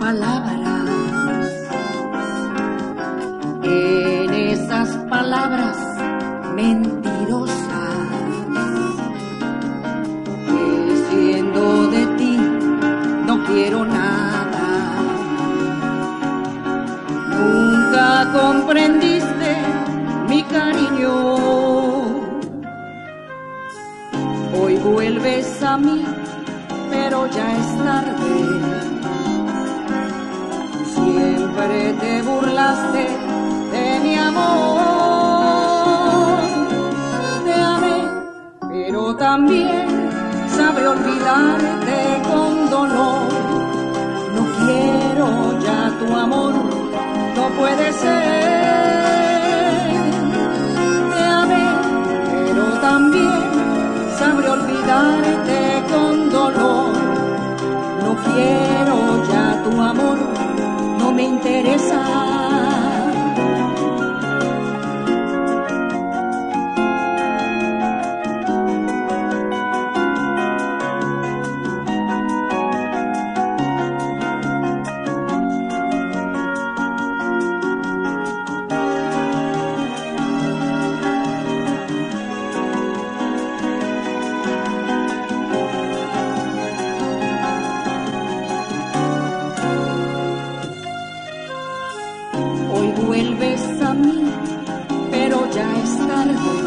palabras, en esas palabras mentirosas, que siendo de ti no quiero nada. Nunca comprendiste mi cariño, hoy vuelves a mí, pero ya es tarde. Siempre te burlaste de mi amor. Te amé, pero también sabré olvidarte con dolor. No quiero ya tu amor, no puede ser. Te amé, pero también sabré olvidarte con dolor. No quiero ya tu amor, no me interesa. Hoy vuelves a mí, pero ya es tarde.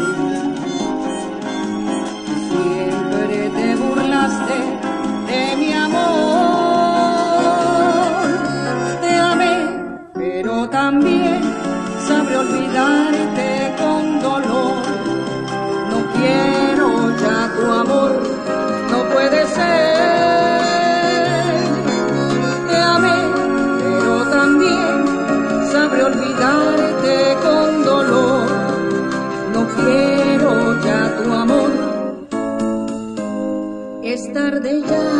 Siempre te burlaste de mi amor. Te amé, pero también sabré olvidarte con dolor. No quiero ya tu amor, no puede ser. Te amé, pero también sabré olvidarte con dolor. No quiero ya tu amor, es tarde ya.